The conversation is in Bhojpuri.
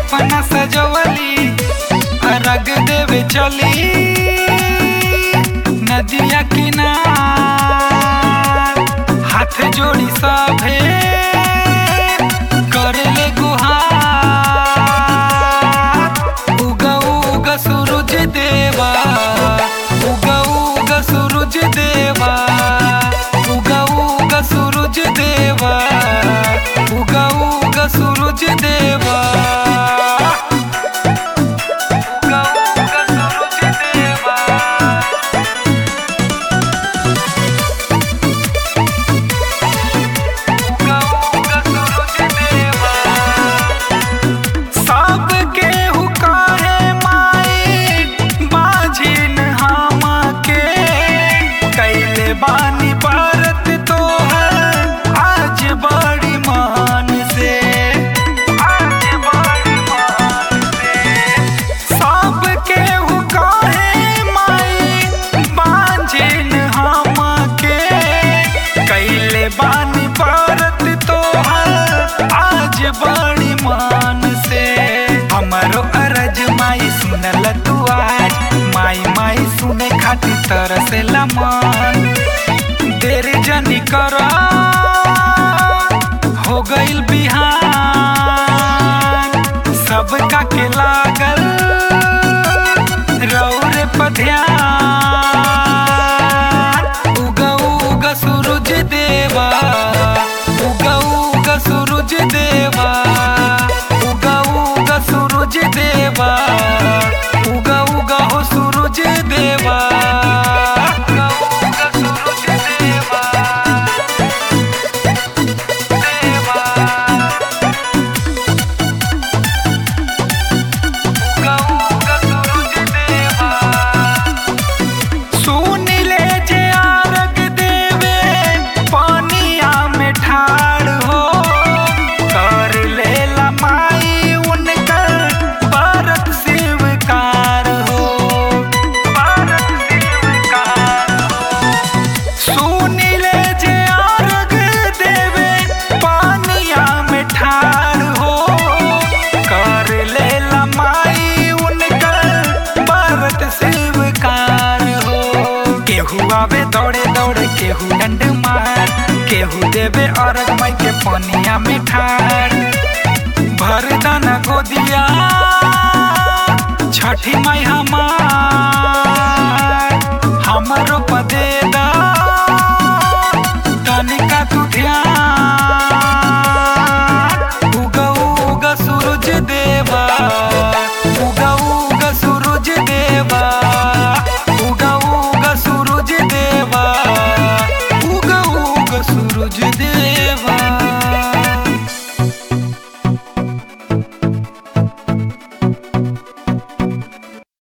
सपना सजवली रग देवे चली नदिया किनार हाथ जोड़ी सभे करले गुहार उगा उगा सूरज देवा उगा उगा सूरज देवा उगा उगा सूरज देवा उगा उगा सूरज देवा बानी भारत तो है आज बड़ी मान से आज बड़ी मान से सब के हुकाहे माई बांझिन हम के कैले बानी भारत तो है आज बड़ी मान से हमारो अरज माई सुनल तू आज माई माई सुने खातिर तरसेला मन देर जनी करा हो गइल बिहान सबका के लागल रौरे पर ध्यान उगा उगा सूरज देवा उगा उगा सूरज देवा उगा उगा सूरज देवा उगा उगा हो सूरज देवा आवे दौड़े दौड़े केहू डंड मार केहू देवे अर्घ माई के पनिया में ठाड़ भर दाना गोदिया छठी माई हमार